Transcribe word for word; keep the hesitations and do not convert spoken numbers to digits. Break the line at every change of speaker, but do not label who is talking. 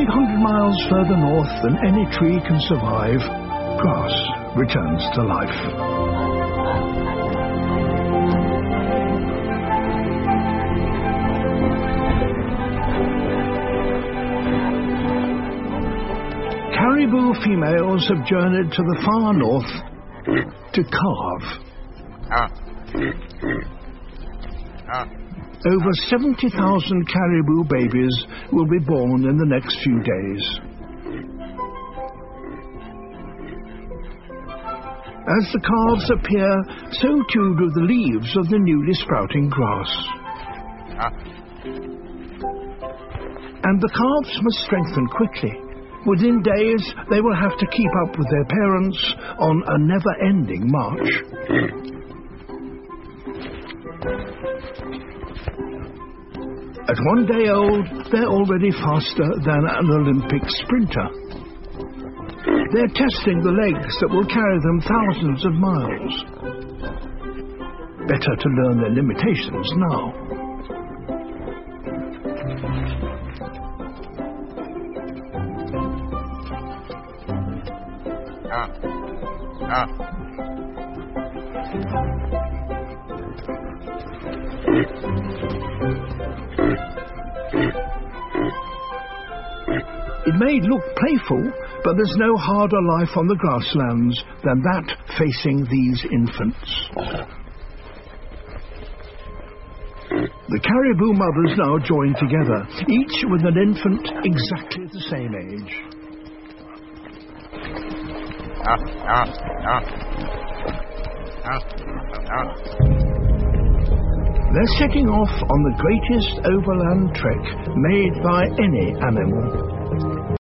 five hundred miles further north than any tree can survive, grass returns to life. Caribou females have journeyed to the far north to calve. Over seventy thousand caribou babies will be born in the next few days. As the calves appear, so too do the leaves of the newly sprouting grass. And the calves must strengthen quickly. Within days, they will have to keep up with their parents on a never-ending march. At one day old, they're already faster than an Olympic sprinter. They're testing the legs that will carry them thousands of miles. Better to learn their limitations now.
Ah. Ah.
It may look playful, but there's no harder life on the grasslands than that facing these infants. The caribou mothers now join together, each with an infant exactly the same age.
Ah, ah, ah. Ah, ah.
They're setting off on the greatest overland trek made by any animal.